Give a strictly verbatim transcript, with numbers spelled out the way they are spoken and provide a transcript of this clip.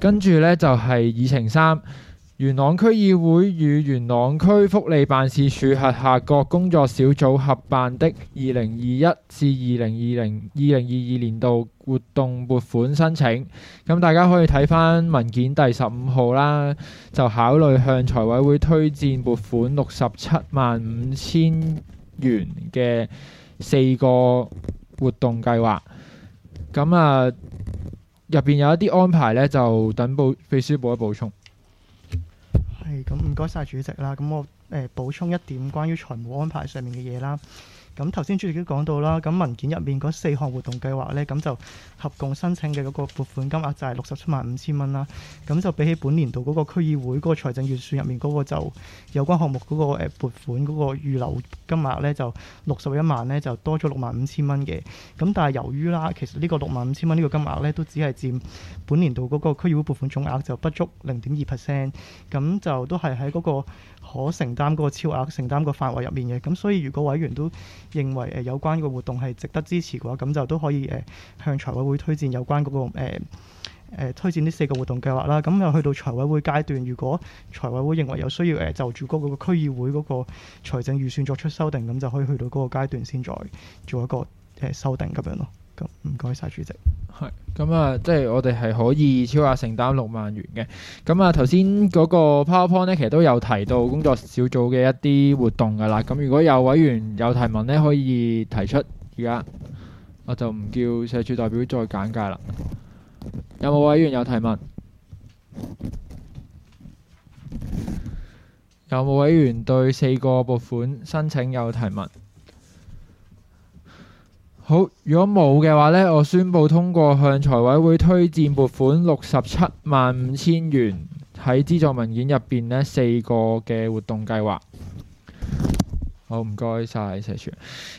跟住咧就係議程三，元朗區議會與元朗區福利辦事處轄下各工作小組合辦的二零二一至二零二零二零二二年度活動撥款申請。咁大家可以睇翻文件第十五號啦，就考慮向財委會推薦撥款六十七萬五千元嘅四個活動計劃。咁啊，入邊有一啲安排咧，就等報秘書補一補充。 係咁，唔該晒主席啦。咁我誒、呃、補充一點關於財務安排上面嘅嘢啦。咁頭先主席都講到啦，咁文件入面嗰四項活動計劃呢，咁就合共申請嘅嗰個撥款金額就係六十七萬五千蚊啦。咁就比起本年度嗰個區議會嗰個財政預算入面嗰個就有關項目嗰個誒撥款嗰個預留金額呢，就六十一萬呢，就多咗六萬五千蚊嘅。咁但係由於啦，其實呢個六萬五千蚊呢個金額呢，都只係佔本年度嗰個區議會撥款總額就不足零點二 percent， 咁就都係喺嗰個可承擔嗰個超額承擔個範圍入面嘅。咁所以如果委員都認為誒、呃、有關個活動係值得支持嘅話，咁就都可以誒、呃、向財委會推薦有關嗰、那個誒、呃呃、推薦呢四個活動計劃啦。咁又去到財委會階段，如果財委會認為有需要誒、呃、就住嗰個區議會嗰個財政預算作出修訂，咁就可以去到嗰個階段先再做一個誒、呃、修訂咁樣咯。咁唔該晒主席。 係咁啊，即係我哋係可以超額承擔六萬元嘅。咁啊，頭先嗰個 PowerPoint 咧，其實都有提到工作小組嘅一啲活動㗎啦。咁如果有委員有提問咧，可以提出。而家我就唔叫社署代表再簡介啦。有冇委員有提問？有冇委員對四個撥款申請有提問？好，如果冇嘅話呢，我宣布通過向財委會推薦撥款六十七萬五千元喺資助文件入邊呢四個嘅活動計劃。好，唔該晒社署。